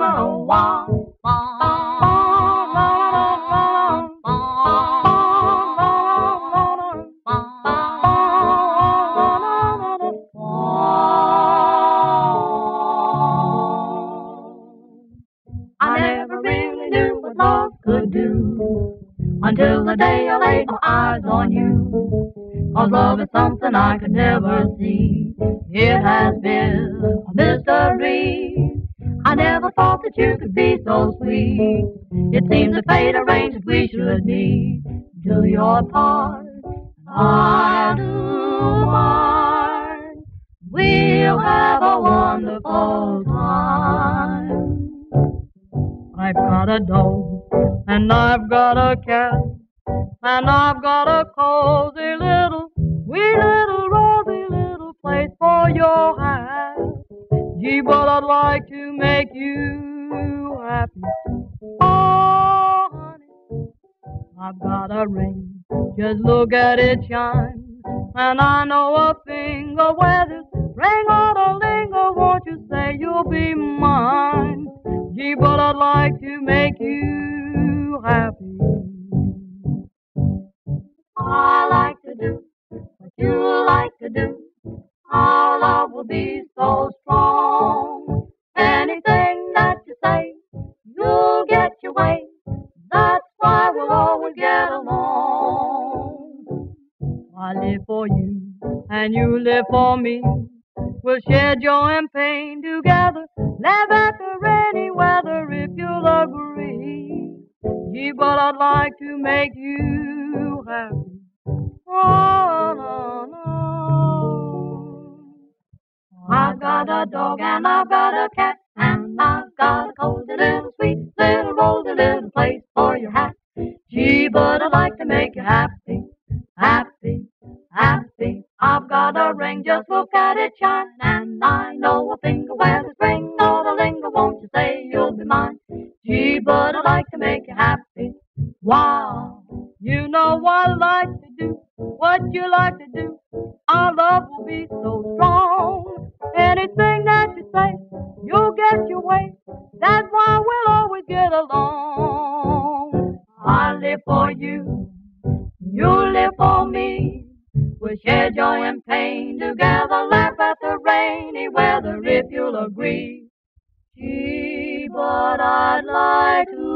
I never really knew what love could do until the day I laid my eyes on you. 'Cause love is something I could never see. It has been a mystery. I never thought that you could be so sweet. It seems that fate arranged that we should meet. Do your part, I'll do mine. We'll have a wonderful time. I've got a dog, and I've got a cat, and I've got a cozy little, wee little, rosy little place for your hat. Gee, but I'd like to make you happy. Oh, honey, I've got a ring, just look at it shine. And I know a finger where this ring ought to linger. Won't you say you'll be mine? Gee, but I'd like to make you happy. I like to do what you like to do. Our love will be so strong. Anything that you say, you'll get your way. That's why we'll always get along. I live for you, and you live for me. We'll share joy and pain together. Laugh at the rainy weather if you'll agree. Gee, but I'd like to make you happy. Oh, no, no. I've got a dog and I've got a cat, and I've got a cozy little sweet little rosy little place for your hat. Gee, but I'd like to make you happy, happy, happy. I've got a ring, just look at it shine, and I know a finger where this ring ought to linger. Won't you say you'll be mine? Gee, but I'd like to make you happy. Wow, you know what I like to do, what you like to do. Our love will be so strong. Anything that you say, you'll get your way. That's why we'll always get along. I live for you, you live for me. We'll share joy and pain together, laugh at the rainy weather if you'll agree. Gee, but I'd like to